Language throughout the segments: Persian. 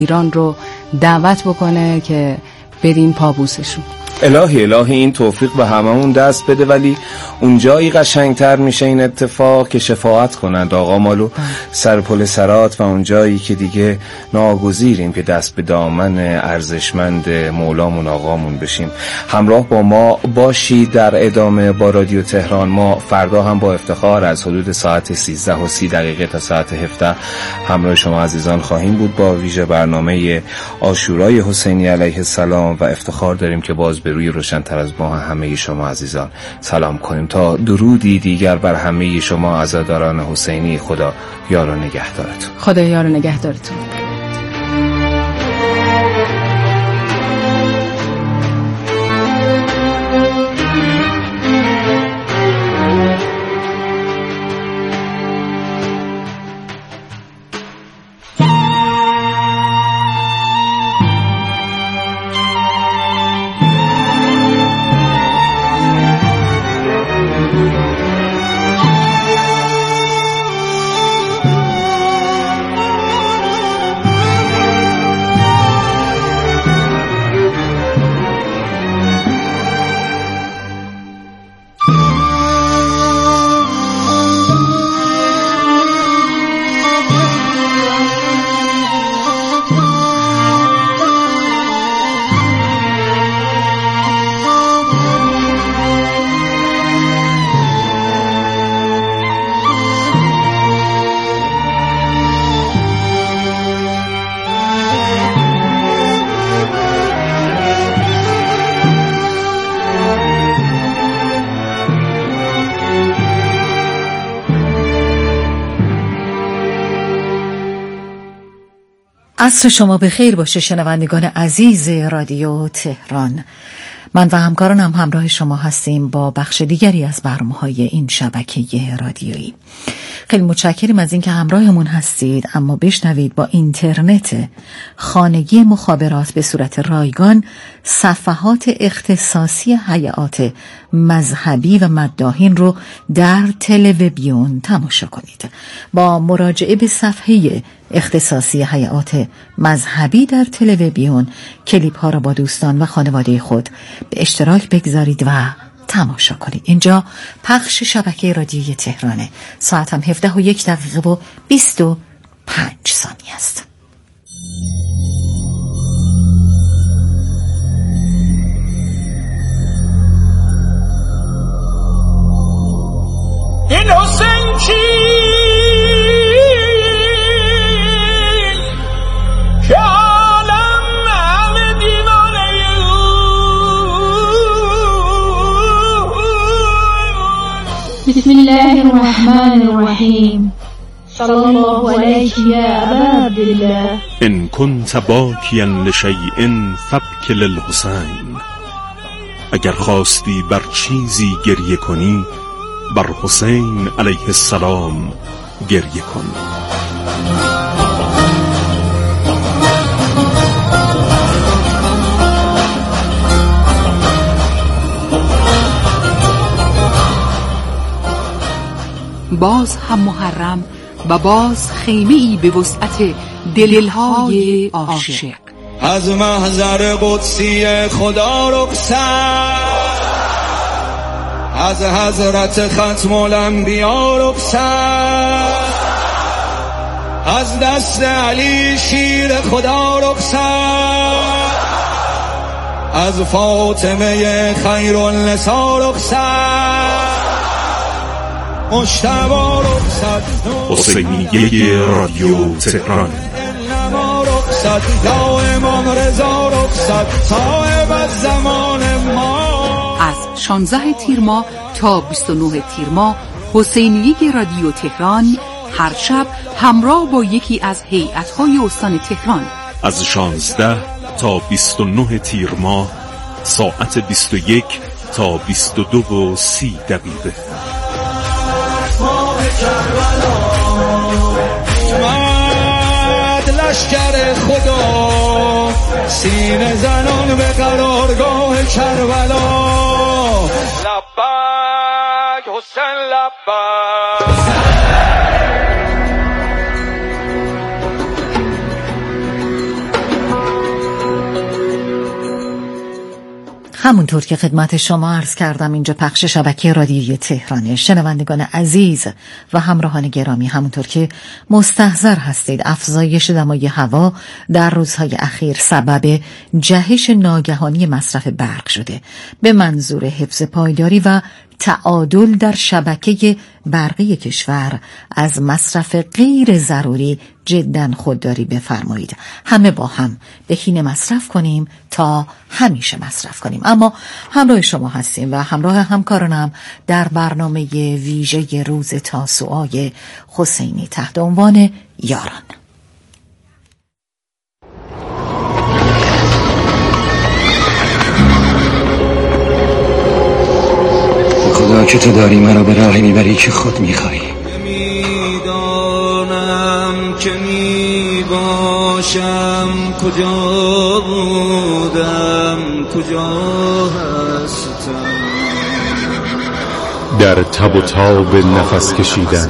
ایران رو دعوت بکنه که بریم پابوسشون. الهی این توفیق به هممون دست بده، ولی اونجایی قشنگتر میشه این اتفاق که شفاعت کنند آقا مالو سر پل سرات و اونجایی که دیگه ناگزیریم که دست به دامن ارزشمند مولامون آقامون بشیم. همراه با ما باشید در ادامه با رادیو تهران. ما فردا هم با افتخار از حدود ساعت 13:30 تا ساعت 17 همراه شما عزیزان خواهیم بود با ویژه برنامه عاشورای حسینی علیه السلام و افتخار داریم که باز به روی روشن‌تر از ما همه شما عزیزان سلام کنیم. تا درودی دیگر بر همه شما عزاداران حسینی. خدا یار و نگهدارتون. خدا یار و نگهدارتون. عصر شما بخیر باشه شنوندگان عزیز رادیو تهران. من و همکارانم همراه شما هستیم با بخش دیگری از برنامه‌های این شبکه رادیویی. خیلی متشکریم از اینکه همراهمون هستید. اما بشنوید با اینترنت خانگی مخابرات به صورت رایگان صفحات اختصاصی هیئات مذهبی و مداحین رو در تلویزیون تماشا کنید. با مراجعه به صفحه اختصاصی هیئات مذهبی در تلویزیون کلیپ ها را با دوستان و خانواده خود به اشتراک بگذارید و تماشا کنید. اینجا پخش شبکه رادیویی تهرانه. ساعت هم 17:01:25 است. این حسین کی که عالم همه دیوانه بسم الله الرحمن الرحیم صلی الله علیک یا ابا عبدالله ان كنت باکیا لشیء فابک للحسین. اگر خواستی بر چیزی گریه کنی بر حسین علیه السلام گریه کن. باز هم محرم و باز خیمه‌ای به وسعت دلهای عاشق. از محضر قدسی خدا رخصت، از حضرت ختم الانبیا رخصت، از دست علی شیر خدا رخصت، از فاطمه خیر النساء رخصت، مجتبی رخصت، حسینیه رادیو تهران. یا امام رضا رخصت، صاحب الزمان ما. از 16 تیر ماه تا 29 تیر ماه حسینیه رادیو تهران هر شب همراه با یکی از هیئت‌های استان تهران از 16 تا 29 تیر ماه ساعت 21 تا 22:30. لشکر خدا سینه زنان به قرارگاه کربلا. لبک حسین لبک. همونطور که خدمت شما عرض کردم اینجا پخش شبکه رادیویی تهرانه. شنوندگان عزیز و همراهان گرامی، همونطور که مستحضر هستید افزایش دمای هوا در روزهای اخیر سبب جهش ناگهانی مصرف برق شده به منظور حفظ پایداری و تعادل در شبکه برقی کشور. از مصرف غیر ضروری جداً خودداری بفرمایید. همه با هم بهینه مصرف کنیم تا همیشه مصرف کنیم. اما همراه شما هستیم و همراه همکارانم در برنامه ویژه روز تاسوعای حسینی تحت عنوان یاران. خدا که تو داری مرا به راهی میبری که خود میخوایی. نمیدانم که میباشم کجا بودم کجا هستم. در تب و تاب نفس کشیدن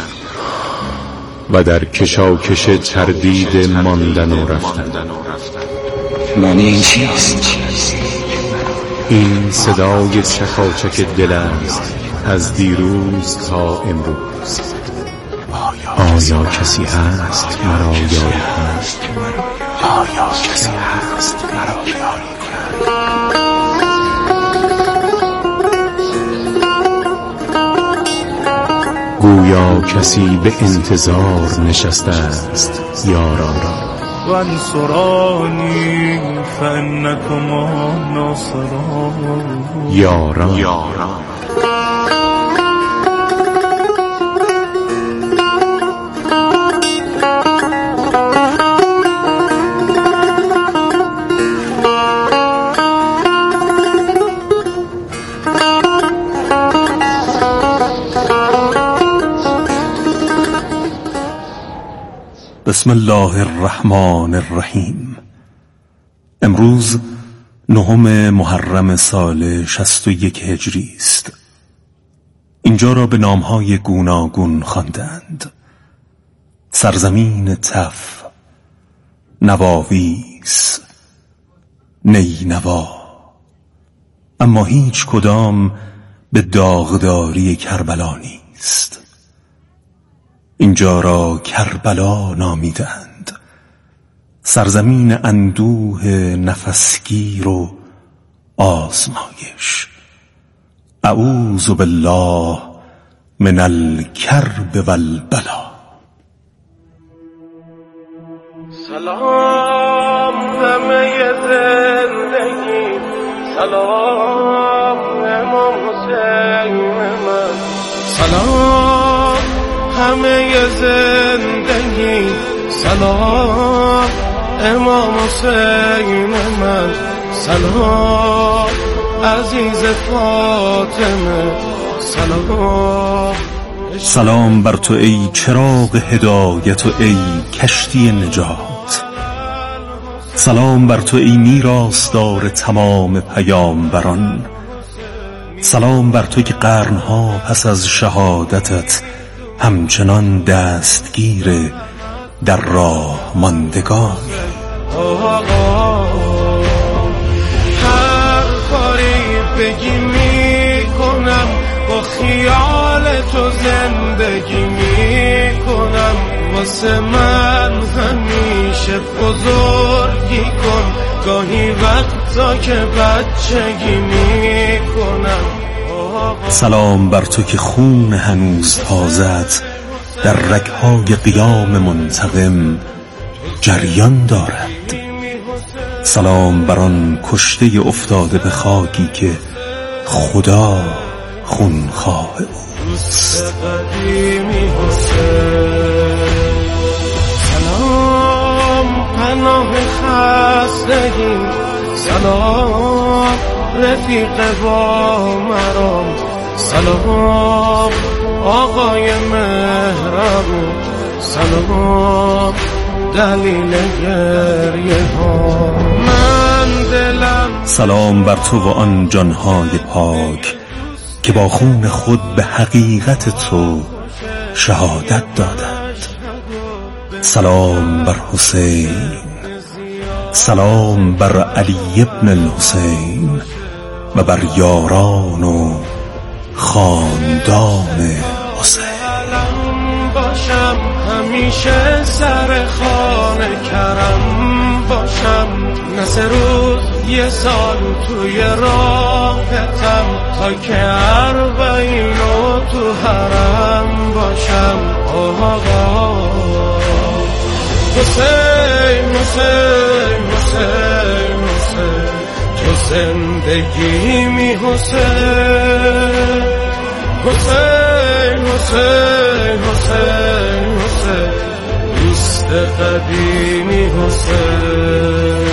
و در کشاکش تردید ماندن و رفتن. معنی این چیست؟ این صدای چکاچک دل است از دیروز تا امروز. آیا کسی هست مرا یاری کند؟ آیا کسی هست مرا یاری کند؟ گویا کسی به انتظار نشسته است یاران را. وانصرانی فانکما ناصرون. یاران بسم الله الرحمن الرحیم. امروز 9 محرم سال 61 هجری است. اینجا را به نامهای گوناگون خواندند: سرزمین تف، نواویس، نینوا، اما هیچ کدام به داغداری کربلا نیست. اینجا را کربلا نامیدند، سرزمین اندوه نفسگیر و آزمایش. اعوذ بالله من الکرب والبلا. سلام همه زندگی، سلام امام حسین من، سلام همه زندگی، سلام امام حسین من، سلام عزیز فاطمه، سلام. سلام بر تو ای چراغ هدایت و ای کشتی نجات. سلام بر تو ای میراثدار تمام پیامبران. سلام بر تو که قرنها پس از شهادتت همچنان دستگیر در راه ماندگان. هر کاری بگی میکنم، با خیال تو زندگی میکنم. واسه من همیشه بزرگی کن، گاهی وقتا که بچگی میکنم. سلام بر تو که خون هنوز تازه‌ات در رگ‌های قیام منتقم جریان دارد. سلام بر آن کشته افتاده به خاکی که خدا خونخواه اوست. سلام پناه خستگی، سلام رفیق با مرام، سلام آقای مهربون، سلام دلیل گریه ها من دلم. سلام بر تو و آن جانهای پاک که با خون خود به حقیقت تو شهادت دادند. سلام بر حسین، سلام بر علی ابن الحسین و بر یاران و خاندان حسین. باشم همیشه سر خانه کرم باشم، نه 3 روز 1 سال توی راحتم، تا که 40 تو حرم باشم. آقا حسین حسین حسین حسین، تو زندگی می حسین حسین حسین حسین حسین، دوست قدیمی حسین.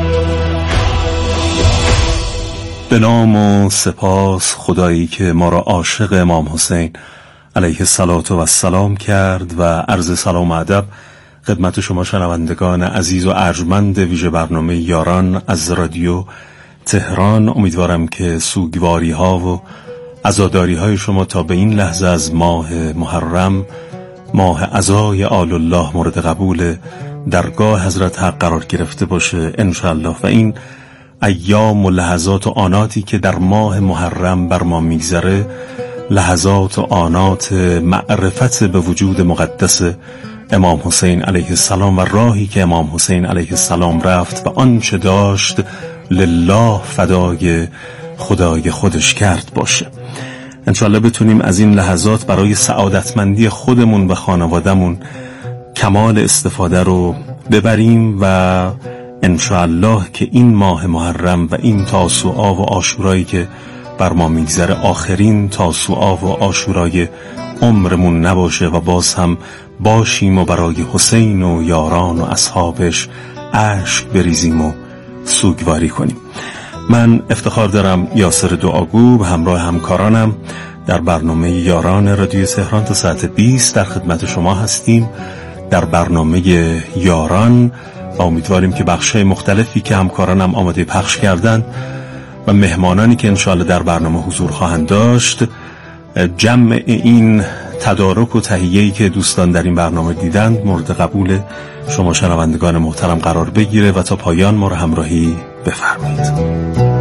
به نام و سپاس خدایی که ما را عاشق امام حسین علیه السلام کرد، و عرض سلام و ادب خدمت شما شنوندگان عزیز و ارجمند ویژه برنامه یاران از رادیو تهران. امیدوارم که سوگواری ها و عزاداری های شما تا به این لحظه از ماه محرم، ماه عزای آل الله، مورد قبول درگاه حضرت حق قرار گرفته باشه انشاءالله. و این ایام و لحظات و آناتی که در ماه محرم بر ما میگذره، لحظات و آنات معرفت به وجود مقدس امام حسین علیه السلام و راهی که امام حسین علیه السلام رفت و آنچه داشت لله فدای خدای خودش کرد باشه. انشاءالله بتونیم از این لحظات برای سعادتمندی خودمون و خانوادمون کمال استفاده رو ببریم، و انشاءالله که این ماه محرم و این تاسوعا و عاشورایی که بر ما میگذره آخرین تاسوعا و عاشورای عمرمون نباشه و باز هم باشیم و برای حسین و یاران و اصحابش اشک بریزیم و سوگواری کنیم. من افتخار دارم یاسر دعاگو به همراه همکارانم در برنامه یاران رادیو تهران تا ساعت 20 در خدمت شما هستیم در برنامه یاران، و امیدواریم که بخشای مختلفی که همکارانم آماده پخش کردن و مهمانانی که انشاءالله در برنامه حضور خواهند داشت، جمع این تدارک و تهیه‌ای که دوستان در این برنامه دیدند مورد قبول شما شنوندگان محترم قرار بگیره و تا پایان ما را همراهی بفرمایید.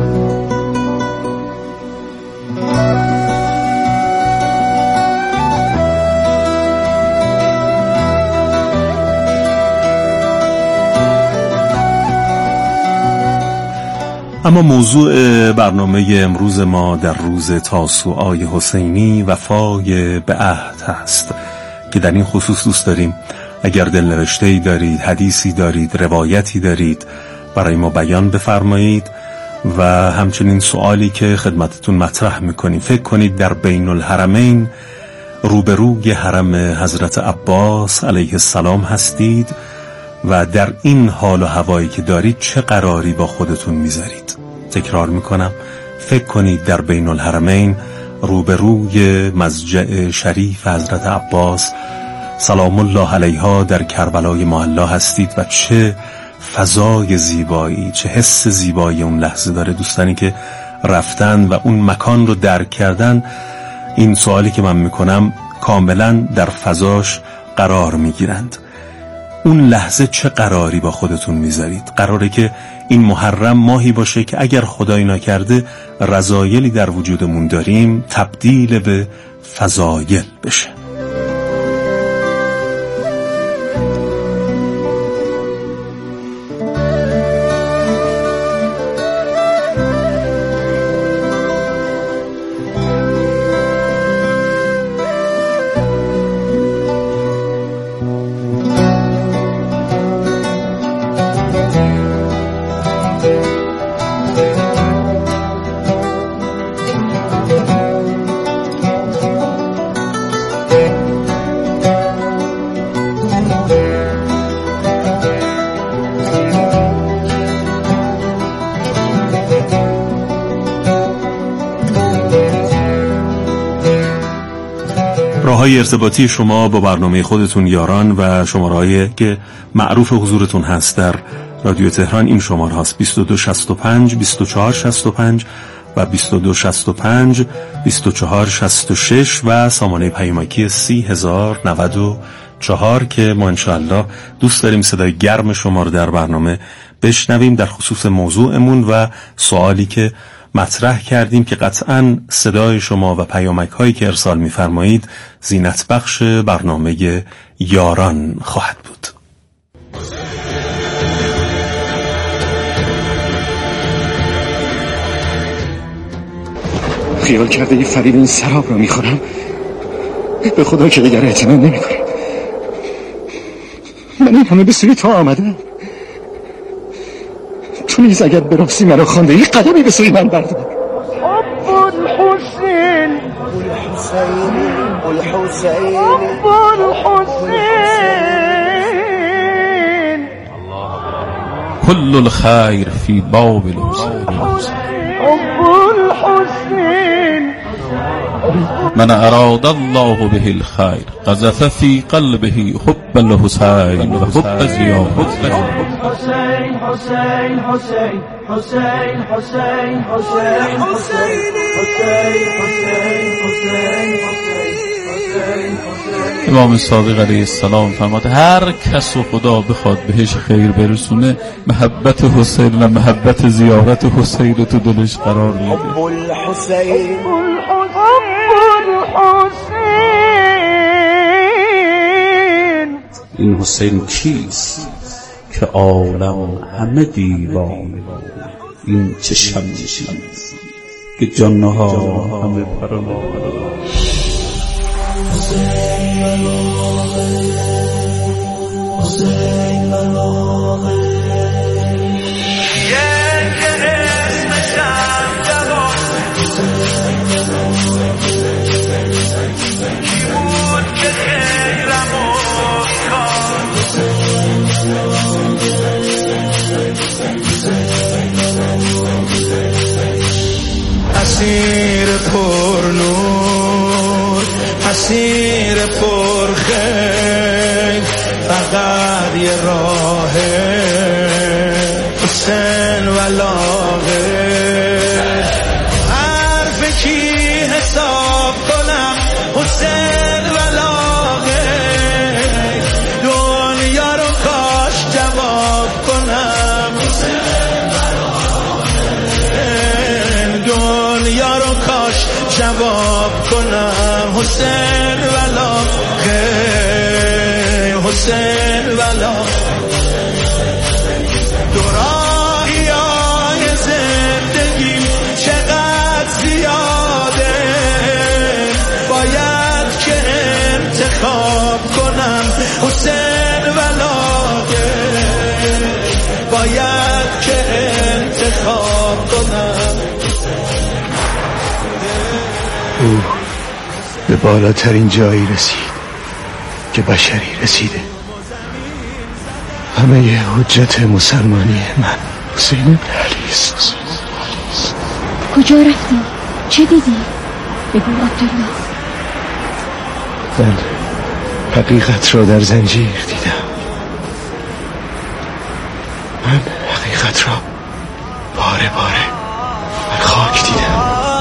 اما موضوع برنامه امروز ما در روز تاسوعای حسینی وفای به عهد هست که در این خصوص دوست داریم اگر دلنوشته‌ای دارید، حدیثی دارید، روایتی دارید برای ما بیان بفرمایید. و همچنین سوالی که خدمتتون مطرح میکنیم، فکر کنید در بین الحرمین روبروی حرم حضرت عباس علیه السلام هستید و در این حال و هوایی که دارید چه قراری با خودتون میذارید؟ تکرار میکنم، فکر کنید در بین الحرمین روبروی مضجع شریف حضرت عباس سلام الله علیها در کربلای معلا هستید و چه فضای زیبایی، چه حس زیبایی اون لحظه داره. دوستانی که رفتن و اون مکان رو درک کردن، این سوالی که من میکنم کاملا در فضاش قرار میگیرند. اون لحظه چه قراری با خودتون میذارید؟ قراره که این محرم ماهی باشه که اگر خدای نکرده رذایلی در وجودمون داریم تبدیل به فضایل بشه. راههای ارتباطی شما با برنامه خودتون یاران و شماره‌ای که معروف حضورتون هست در رادیو تهران این شماره هاست: 2265 2465 و 2265 2466 و سامانه پیامکی 30094 که ما انشاءالله دوست داریم صدای گرم شما رو در برنامه بشنویم در خصوص موضوعمون و سوالی که مطرح کردیم که قطعاً صدای شما و پیامک هایی که ارسال می‌فرمایید زینت بخش برنامه یاران خواهد بود. خیال کرده یه فریب این سراب رو میخورم، به خدا که دیگر اعتماد نمیکنم. من این همه به سوی تو آمدم، تو نیز اگر به راستی مرا خوانده ای قدمی به سوی من بردار. الحسین كل الخير في باب الحسين من أراد الله به الخير قذف في قلبه حب الحسين وحب زياد. حسين حسين حسين حسين حسين حسين امام صادق علیه السلام فرمود هر کس و خدا بخواد بهش خیر برسونه محبت حسین و محبت زیارت حسین رو تو دلش قرار میده. این حسین کیست که عالم همه دیوانه، این چه شمشیر که جانها همه پرنده. اسیر پر نور، اسیر پر خیر، فقط یه راه حسین و لاغر. حرف کی حساب کنم حسین و لاغر، دنیا رو کاش جواب کنم حسین و لاغر، دنیا رو کاش جواب کنم حسین و لاغر، حسین و لاغر. دوراهی‌های زندگی چقدر زیاده، باید که انتخاب کنم حسین و لاغر، باید که انتخاب کنم. او به بالاترین جایی رسید که بشری رسیده. همه ی حجت مسلمانی من حسین ابن علی است. کجا رفتی؟ چه دیدی؟ بگو عبدالله. من حقیقت را در زنجیر دیدم. من حقیقت را باره باره بر خاک دیدم.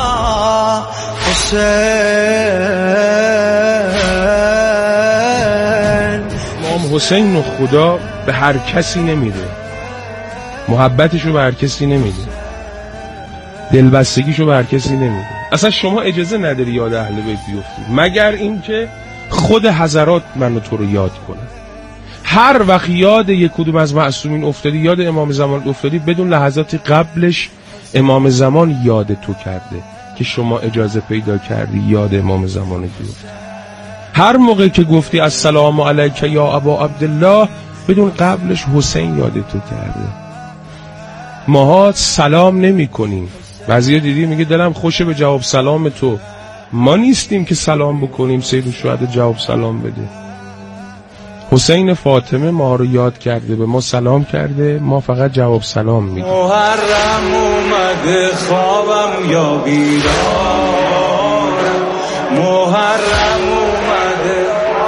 امام حسین و خدا به هر کسی نمیده، محبتشو به هر کسی نمیده، دلبستگیشو به هر کسی نمیده. اصلا شما اجازه نداری یاد اهل بیت بیفتی مگر اینکه خود حضرات من و تو رو یاد کنن. هر وقت یاد یک کدوم از معصومین افتادی، یاد امام زمان افتادی، بدون لحظاتی قبلش امام زمان یاد تو کرده که شما اجازه پیدا کردی یاد امام زمان بیفتی. هر موقع که گفتی السلام علیک یا ابا عبدالله، بدون قبلش حسین یاد تو کرده. ماها سلام نمی کنیم. بعضیا دیدی میگه دلم خوشه به جواب سلام تو. ما نیستیم که سلام بکنیم سید الشهدا جواب سلام بده. حسین فاطمه ما رو یاد کرده، به ما سلام کرده، ما فقط جواب سلام میدیم. محرم اومده خوابم یا بیدارم، محرم اومده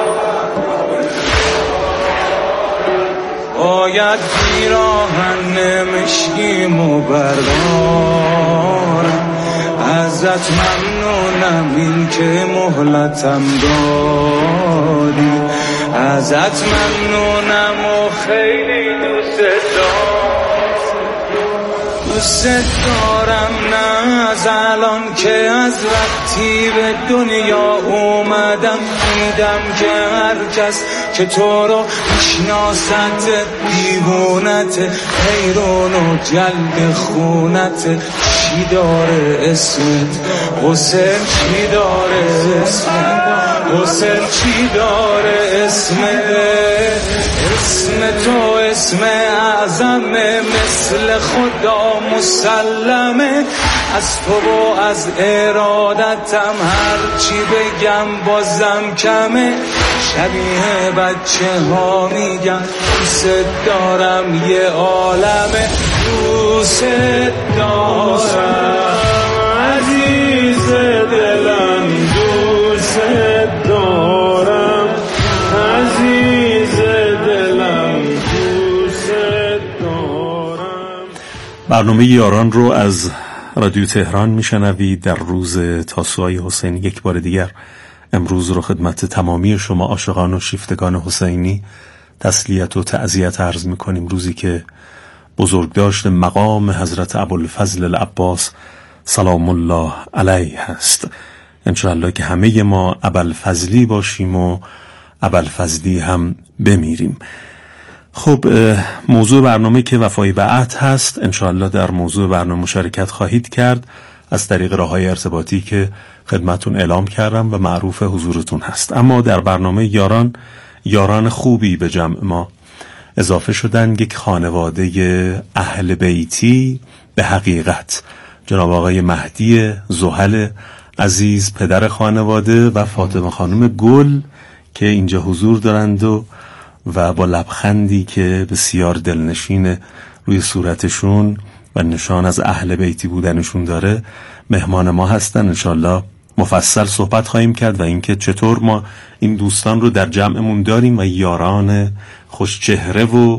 باید پیراهن مشکیمو بردارم. ازت ممنونم این که مهلتم دادی، ازت ممنونم و خیلی دوست دارم. دوست دارم نه از الان که از وقتی به دنیا اومدم دیدم که هر کس که تو رو میشناست دیوونت حیرون و جلب خونت چی داره اسمت حسین چی داره اسمت حسین چی داره اسمت اسم تو اسم اعظمه مثل خدا مسلمه از تو و از ارادتم هر چی بگم بازم کمه شبیه بچه ها میگم دوست دارم یه عالمه دوست دارم عزیز دلم دوست دارم عزیز دلم دوست دارم. برنامه یاران رو از رادیو تهران میشنوید در روز تاسوعای حسینی. یک بار دیگر امروز رو خدمت تمامی شما عاشقان و شیفتگان حسینی تسلیت و تعزیت عرض میکنیم. روزی که بزرگداشت مقام حضرت ابوالفضل العباس سلام الله علیه هست. انشاءالله که همه ما ابوالفضلی باشیم و ابوالفضلی هم بمیریم. خب موضوع برنامه که وفای به عهد هست، انشاءالله در موضوع برنامه مشارکت خواهید کرد از طریق راه‌های ارتباطی که خدمتون اعلام کردم و معروف حضورتون هست. اما در برنامه یاران خوبی به جمع ما اضافه شدن. یک خانواده اهل بیتی به حقیقت، جناب آقای مهدی زحل عزیز پدر خانواده و فاطمه خانم گل که اینجا حضور دارند و با لبخندی که بسیار دلنشین روی صورتشون و نشان از اهل بیتی بودنشون داره مهمان ما هستن. انشالله مفصل صحبت خواهیم کرد و اینکه چطور ما این دوستان رو در جمعمون داریم و یاران خوش چهره و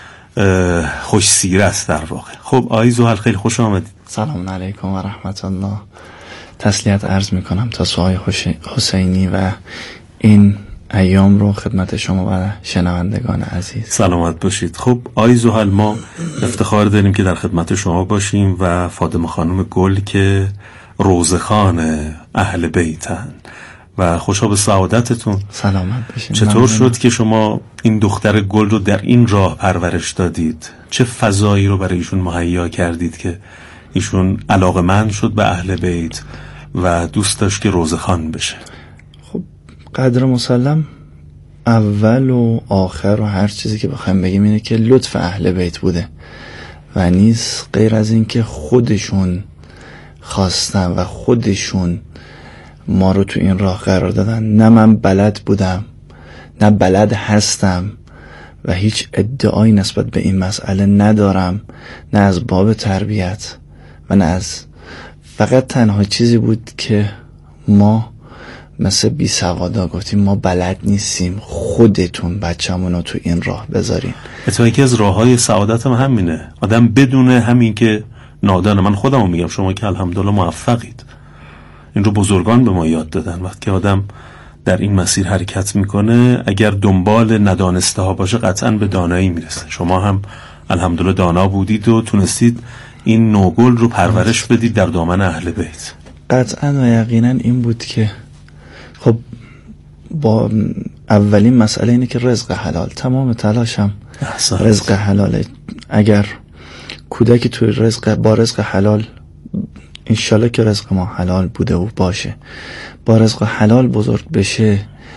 خوش سیره است در واقع. خب آقای زحل خیلی خوش آمدید. سلام علیکم و رحمت الله. تسلیت عرض میکنم تا سوهای حسینی و این ایام رو خدمت شما و شنوندگان عزیز. سلامت باشید. خب آقای زحل ما افتخار داریم که در خدمت شما باشیم و فاطمه خانم گل که روزخان اهل بیتن و خوشا به سعادتتون. سلامت باشید. چطور شد که شما این دختر گل رو در این راه پرورش دادید؟ چه فضایی رو برای ایشون مهیا کردید که ایشون علاقه‌مند شد به اهل بیت و دوست داشت که روزخان بشه؟ خب قدر مسلم اول و آخر و هر چیزی که بخوایم بگیم اینه که لطف اهل بیت بوده و نیست غیر از این که خودشون خواستن و خودشون ما رو تو این راه قرار دادن. نه من بلد بودم نه بلد هستم و هیچ ادعایی نسبت به این مسئله ندارم، نه از باب تربیت و نه از، فقط تنها چیزی بود که ما مثل بی سوادا گفتیم ما بلد نیستیم، خودتون بچه‌مونو تو این راه بذارین. اتفاقا یکی از راه‌های سعادت هم همینه، آدم بدونه همین که نادانه. من خودمو میگم، شما که الحمدلله موفقید، این رو بزرگان به ما یاد دادن. وقتی که آدم در این مسیر حرکت میکنه اگر دنبال ندانسته ها باشه قطعا به دانایی میرسه. شما هم الحمدلله دانا بودید و تونستید این نوگل رو پرورش بدید در دامن اهل بیت. قطعا و یقینا این بود که خب با اولین مسئله اینه که رزق حلال، تمام تلاشم رزق حلاله. اگر کودکی توی با رزق حلال، انشالله که رزق ما حلال بوده و باشه، با رزق حلال بزرگ بشه،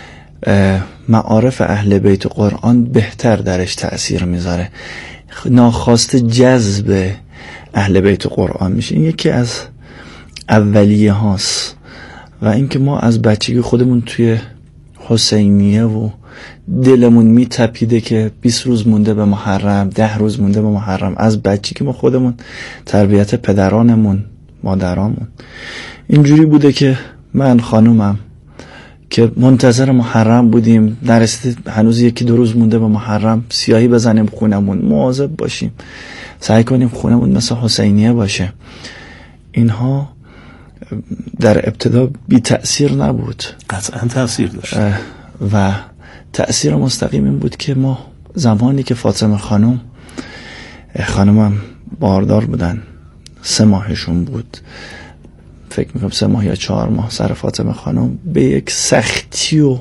معارف اهل بیت و قرآن بهتر درش تأثیر میذاره، ناخواسته جذب اهل بیت و قرآن میشه. این یکی از اولیه هاست. و اینکه ما از بچگی خودمون توی حسینیه و دلمون میتپیده که 20 روز مونده به محرم، 10 روز مونده به محرم، از بچگی ما خودمون تربیت پدرانمون مادرامون اینجوری بوده که من خانومم که منتظر محرم بودیم، نرسید هنوز 1-2 روز مونده به محرم، سیاهی بزنیم خونمون، مواظب باشیم، سعی کنیم خونمون مثل حسینیه باشه. اینها در ابتدا بی تأثیر نبود، قطعا تأثیر داشت و تأثیر مستقیم این بود که ما زمانی که فاطمه خانومم باردار بودن 3 ماهشون بود، فکر میکنم 3 ماه یا 4 ماه، سر فاطمه خانم به یک سختی و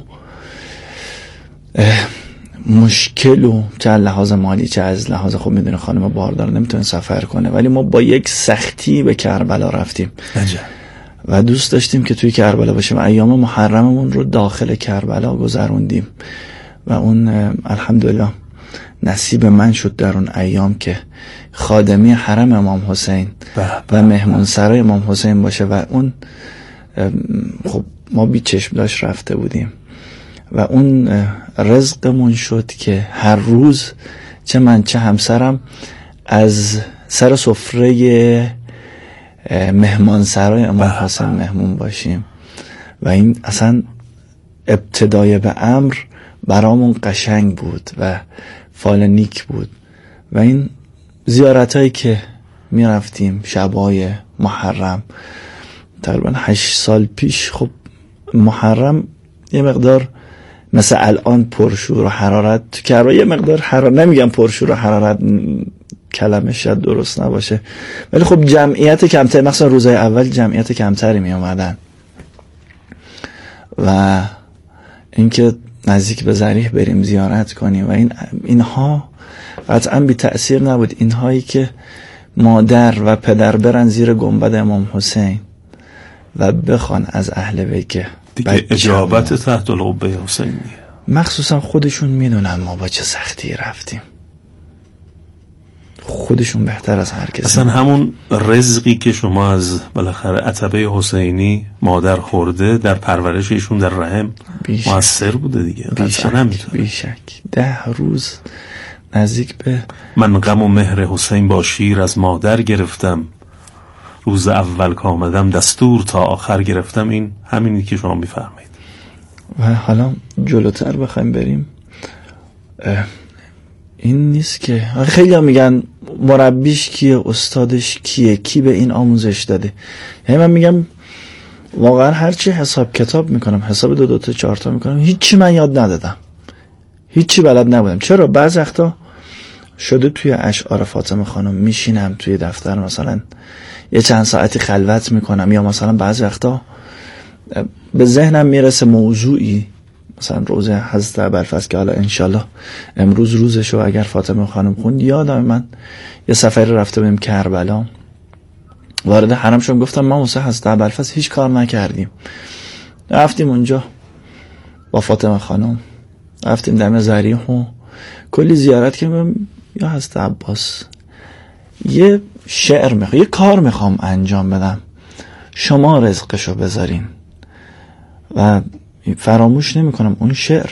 مشکل و چه از لحاظ مالی چه از لحاظ، خب میدونه خانم باردار نمیتونه سفر کنه، ولی ما با یک سختی به کربلا رفتیم و دوست داشتیم که توی کربلا باشیم. ایام محرممون رو داخل کربلا گذروندیم و اون الحمدلله نصیب من شد در اون ایام که خادمی حرم امام حسین و مهمون سرای امام حسین باشه و اون خب ما بی چشم داشت رفته بودیم و اون رزقمون شد که هر روز چه من چه همسرم از سر سفره مهمان سرای امام حسین مهمون باشیم و این اصلا ابتدای به امر برامون قشنگ بود و فال نیک بود. و این زیارت هایی که می رفتیم شبای محرم تقریبا 8 سال پیش، خب محرم یه مقدار مثل الان پرشور و حرارت تو کربلا، یه مقدار حرارت، نمیگم پرشور و حرارت کلمه شاید درست نباشه، ولی خب جمعیت کمتر، مثلا روزهای اول جمعیت کمتری می اومدن و اینکه نزدیک به ضریح بریم زیارت کنیم و اینها قطعا بی تأثیر نبود. اینهایی که مادر و پدر برن زیر گنبد امام حسین و بخوان از اهل بیت که دیگه اجابت تحت القبه حسینیه، مخصوصا خودشون میدونن ما با چه سختی رفتیم، خودشون بهتر از هر کسی. اصلا همون رزقی که شما از بالاخره عتبه حسینی مادر خورده در پرورش ایشون در رحم مؤثر بوده دیگه. بیشک 10 روز نزدیک به من غم و مهر حسین با شیر از مادر گرفتم، روز اول که آمدم دستور تا آخر گرفتم. این همینی که شما میفرمایید. و حالا جلوتر بخوایم بریم، این نیست که خیلی هم میگن مربیش کیه، استادش کیه، کی به این آموزش داده. یعنی من میگم واقعا هرچی حساب کتاب میکنم، حساب 2 تا 4 تا میکنم، هیچی من یاد ندادم، هیچی بلد نبودم. چرا؟ بعض وقتا شده توی اشعار فاطمه خانم میشینم توی دفتر مثلا یه چند ساعتی خلوت میکنم، یا مثلا بعض وقتا به ذهنم میرسه موضوعی، مثلا روزه حضرت ابوالفضل که حالا انشالله امروز روزشو اگر فاطمه خانم خوند، یادم من یه سفری رفته بودیم کربلا، وارد حرم شدم، گفتم ما واسه حضرت ابوالفضل هیچ کار نکردیم. رفتیم اونجا با فاطمه خانم، رفتیم دم ضریح و کلی زیارت کردیم. یا حضرت عباس یه شعر میخوام، یه کار میخوام انجام بدم، شما رزقشو بذارین. و فراموش نمی کنم اون شعر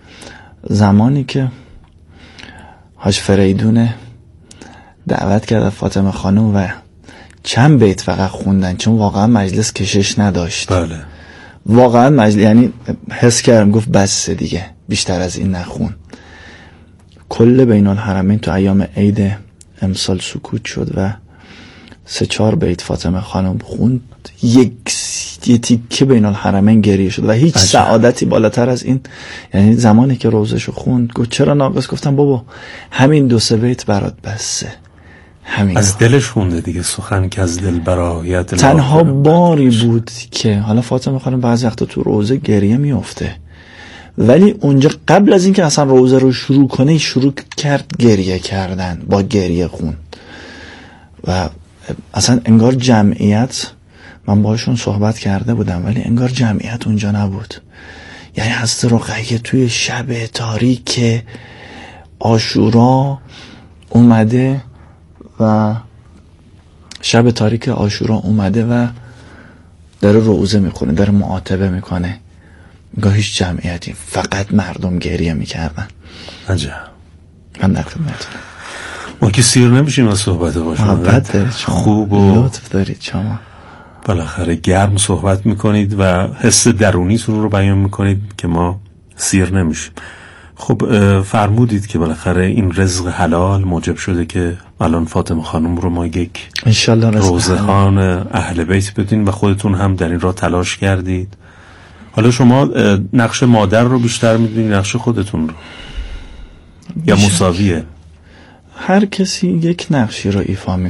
زمانی که حاج فریدون دعوت کرد فاطمه خانم و چند بیت فقط خوندن، چون واقعا مجلس کشش نداشت. بله واقعا مجلس، یعنی حس کردم گفت بس دیگه، بیشتر از این نخون. کل بین الحرمین تو ایام عید امسال سکوت شد و 3-4 بیت فاطمه خانم خوند، یه تیکه بین الحرمین گریه شد و هیچ سعادتی بالاتر از این. یعنی زمانی که روزشو خوند گفت چرا ناقص؟ گفتم بابا همین 2-3 بیت برات بسه، همین. از دلش خونده دیگه، سخن که از دل برآید. تنها باری بود که حالا فاطمه خانم بعضی وقتا تو روزه گریه میفته، ولی اونجا قبل از اینکه اصلا روزه رو شروع کنه شروع کرد گریه کردن، با گریه خوند. و اصلا انگار جمعیت، من باشون صحبت کرده بودم ولی انگار جمعیت اونجا نبود. یعنی حضرت رقیه توی شب تاریک عاشورا اومده و شب تاریک عاشورا اومده و داره روزه میخونه، داره معاتبه میکنه، انگار هیچ جمعیتی، فقط مردم گریه میکردن. عجب. من در خدمتتونم. ما که سیر نمیشیم از صحبت باشیم، محبت دارید شما، خوب و لطف دارید شما، بالاخره گرم صحبت میکنید و حس درونیتون رو بیان میکنید که ما سیر نمیشیم. خب فرمودید که بالاخره این رزق حلال موجب شده که الان فاطمه خانم رو ما یک انشالله روزخوان اهل بیت بدین و خودتون هم در این راه تلاش کردید. حالا شما نقش مادر رو بیشتر میدونید نقش خودتون رو، یا مساویه؟ هر کسی یک نقشی رو ایفا